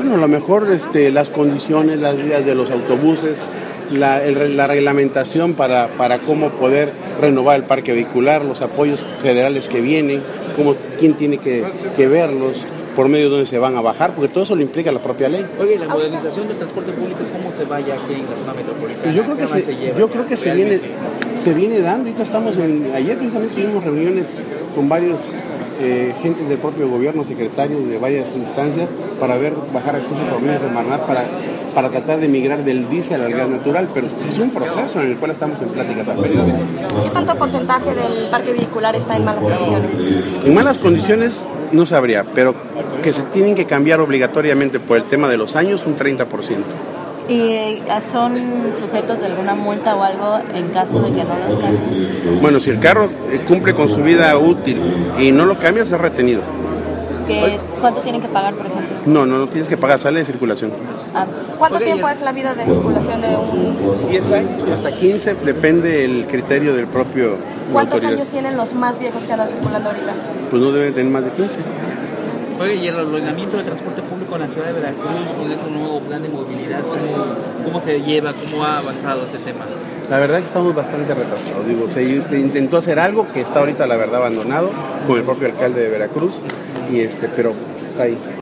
Bueno, a lo mejor las condiciones, las vías de los autobuses, la reglamentación para cómo poder renovar el parque vehicular, los apoyos federales que vienen, quién tiene que verlos, por medio de dónde se van a bajar, porque todo eso lo implica la propia ley. Oye, la modernización del transporte público, ¿cómo se vaya aquí en la zona metropolitana? Yo creo que se viene dando. Ayer precisamente tuvimos reuniones con varios gentes del propio gobierno, secretarios de varias instancias, para bajar recursos por medio de Semarnat para tratar de migrar del diésel al gas natural, pero es un proceso en el cual estamos en pláticas al periodo. ¿Qué tanto porcentaje del parque vehicular está en malas condiciones? En malas condiciones no sabría, pero que se tienen que cambiar obligatoriamente por el tema de los años, un 30%. ¿Y son sujetos de alguna multa o algo en caso de que no los cambien? Bueno, si el carro cumple con su vida útil y no lo cambia, es retenido. ¿Cuánto tienen que pagar, por ejemplo? No tienes que pagar, sale de circulación. ¿Cuánto tiempo es la vida de circulación de un...? 10 años, hasta 15, depende el criterio del propio ¿Cuántos autoridad. años tienen los más viejos que andan circulando ahorita? Pues no deben tener más de 15. Oye, y el ordenamiento del transporte público en la ciudad de Veracruz, con ese nuevo plan de movilidad, ¿cómo se lleva, cómo ha avanzado este tema? La verdad que estamos bastante retrasados. Se intentó hacer algo que está ahorita, la verdad, abandonado, con el propio alcalde de Veracruz, pero está ahí.